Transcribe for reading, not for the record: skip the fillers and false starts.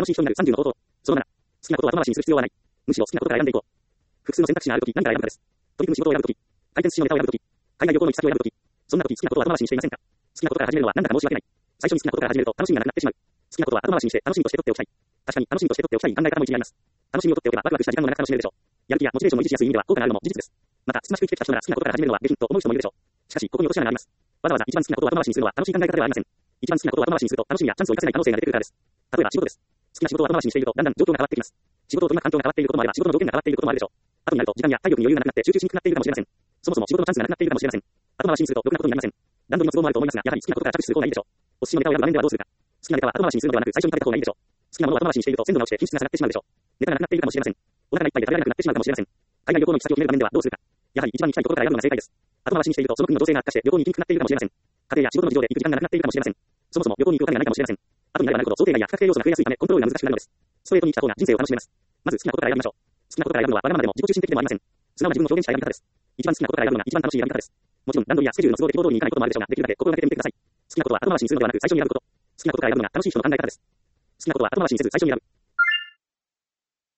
楽しい人になる30の方法。その7、好きなことは後回しにする必要はない。むしろ好きなことから選んでいこう。複数の選択肢があるとき、何から選ぶかです。取り組む仕事を選ぶとき、回転寿司のネタを選ぶとき、海外旅行の行き先を選ぶとき、そんなとき好きなことは後回しにしていませんか？好きなことから始めるのはなんだか申し訳ない。最初に好きなことから始めると楽しみがなくなってしまう。好きなことは後回しにして楽しみとして取っておきたい。確かに楽しみとして取っておきたい考え方も一理あります。楽しみを取っておけばワクワクした時間も長く楽しめるでしょう。やる気やモチベーションを維持しやすい意味では効果があるのも事実です。また、つつましく生きてきた人なら好きなことから始めるのはできんと思う人もいるでしょう。しかし、ここに落とし穴があります。わざわざ一番好きなことを後回しにするのは楽しい考え方ではありません。一番好きなことを後回しにすると楽しみやチャンスを生かせない可能性が出てくるからです。例えば仕事です。好きな仕事を後回しにしているとだんだん状況が変わってきます。仕事を取り巻く環境が変わっていることもあれば仕事の条件が変わっていることもあるでしょう。後になると時間や体力に余裕がなくなって集中しにくくなっているかもしれません。そもそも仕事のチャンスがなくなっているかもしれません。後回しにするとろくなことになりません。段取りの都合もあると思いますが、やはり好きなことから着手する方がいいでしょう。お寿司のネタを選ぶ場面ではどうするか。好きなネタは後回しにするのではなく最初に食べた方がいいでしょう。好きなものを後回しにしていると鮮度が落ちて品質が下がってしまうでしょう。ネタがなくなっているかもしれません。お腹がいっぱいで食べられなくなってしまうかもしれません。海外旅行の行き先を決める場面ではどうするか。やはり一番に行きたいところから選ぶのが正解です。後回しにしているとその国の情勢が悪化して旅行に行きにくくなっているかもしれません。家庭や仕事の事情で行く時間がなくなっているかもしれません。そもそも旅行に行くお金がないかもしれません。後になればなるほど想定外や不確定要素が増えやすいためコントロールが難しくなるのです。ストレートに生きた方が人生を楽しめます。まず好きなことから選びましょう。好きなことから選ぶのはわがままでも自己中心的でもありません。素直な自分を表現した選び方です。一番好きなことから選ぶのが一番楽しい選び方です。もちろん段取りやスケジュールの都合で希望通りにいかないこともあるでしょうが、できるだけ心がけてみてください。好きなことは後回しにするのではなく最初に選ぶこと。好きなことから選ぶのが楽しい人の考え方です。好きなことは後回しにせず最初に選ぶ。